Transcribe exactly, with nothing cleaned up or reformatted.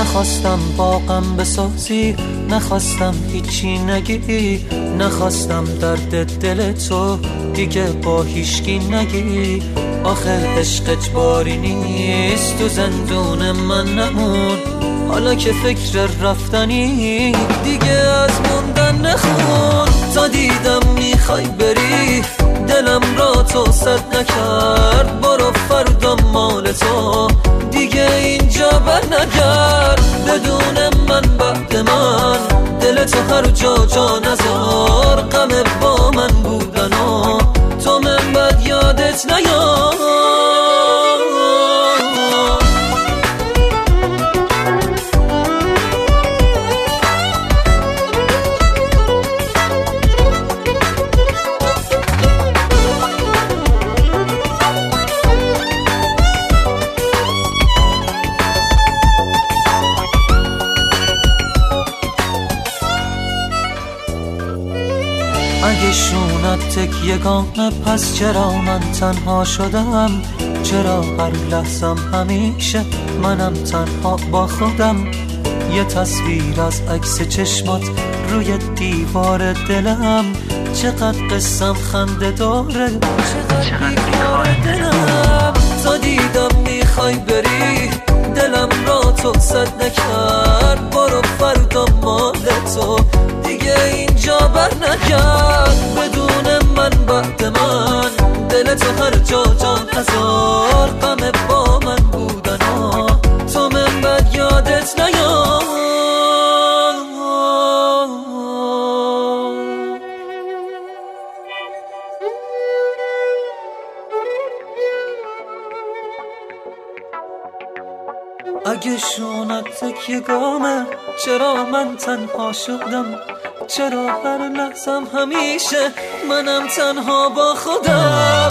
نخواستم باغم بسازی، نخواستم هیچی نگی، نخواستم درد دل تو دیگه با هیچکی نگی. آخه عشق اجباری نیست، تو زندون من نمون. حالا که فکر رفتنی دیگه از موندن نخون. تا دیدم میخوای بری دلم را تو صد نکرد. برو فردا مال تو دیگه اینجا بر نگرد. بدون من بعد من دل تو هر جا جا نذار. غم با من بودن و تو من بد یادت نیار. اگه شونت تکیه‌گانه پس چرا من تنها شدم؟ چرا هر لحظم همیشه منم تنها با خودم؟ یه تصویر از عکس چشمات روی دیوار دلم. چقدر قصم خنده داره، چقدر بیکار دلم. تا دیدم میخوای بری دلم را تو صد نکرد. برو فردا مال تو دیگه اینجا بر نگرد. بدون من بعد من دل تو هر جا جا نذار. غم با من بودن ها تو من بد یادت نیار. اگه شونت تکیه‌گامه چرا من تنها شدم؟ چرا هر لحظم همیشه منم تنها با خودم؟